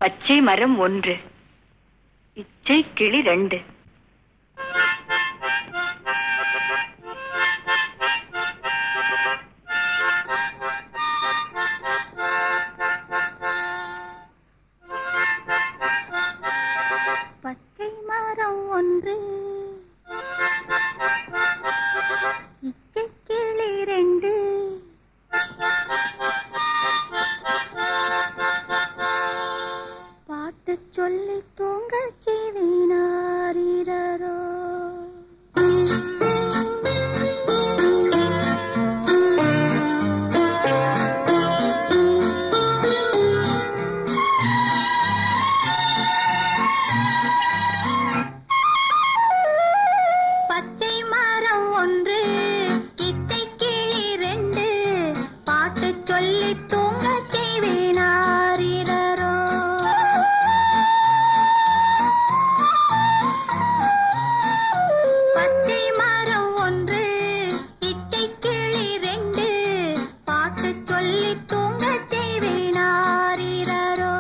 பச்சை மரம் 1, இச்சை கிளி 2. பச்சை மரம் 1, இச்சை கிளி 2. பாட்டு சொல்லி தூங்க செய்வினாரோ. பச்சை மரம் 1, இச்சை கிளி 2. பாட்டு சொல்லி தூங்க செய்வினாரோ. பச்சை மரம் 1, இச்சை கிளி 2. பாட்டு சொல்லி தூங்க செய்வினாரோ.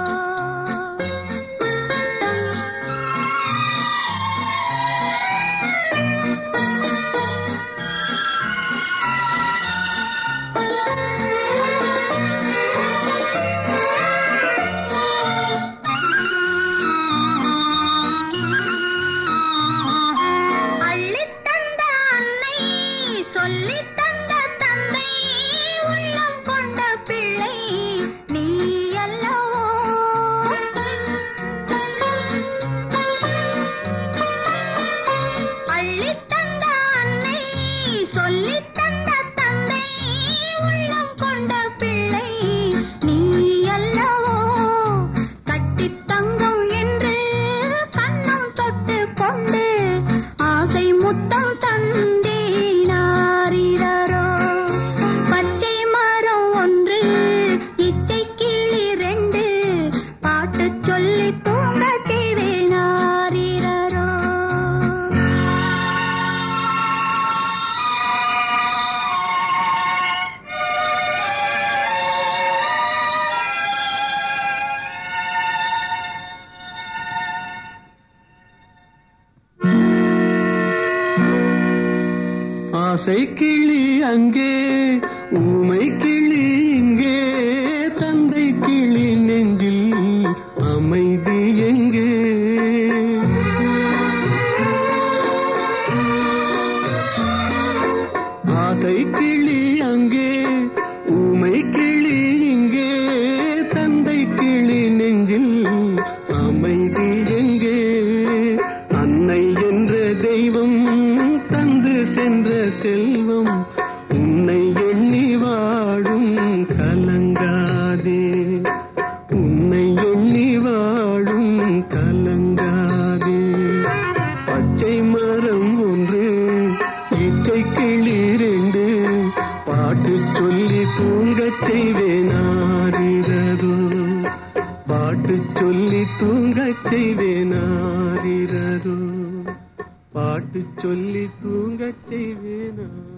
அள்ளித்தந்த அன்னை, சொல்லித் தந்த தந்தை, உள்ளம் கொண்ட பிள்ளை நீ அல்லவோ. அள்ளித்தந்த அன்னை, சொல்லித் தந்த தந்தை, உள்ளம் கொண்ட பிள்ளை நீ அல்லவோ. கட்டித் தங்கம் என்று கண்ணம் தொட்டு கொண்டு ஆசை முத்தம் தந்தேனாரோ. பச்சை மரம் 1, இச்சை கிளி 2. பாட்டு சொல்லி தூங்க செய்வேனாரோ. ஆசை கிளி அங்கே, ஊமை கிளி இங்கே, தந்தை கிளி நெஞ்சில் அமைதி எங்கே? ஆசை கிளி அங்கே, ஊமை கிளி இங்கே, தந்தை கிளி நெஞ்சில் அமைதி எங்கே? அன்னை என்ற தெய்வம் தந்து சென்ற செல்வம், உன்னை எண்ணி வாழும் கலங்காதே, உன்னை எண்ணி வாழும் கலங்காதே. பச்சை மரம் 1, இச்சை கிளி 2. பாட்டு சொல்லி தூங்கச் செய்வேனாரோ. பாட்டு சொல்லி தூங்கச் செய்வேனாரோ. பாட்டு சொல்லி தூங்கச் செய்வேனா.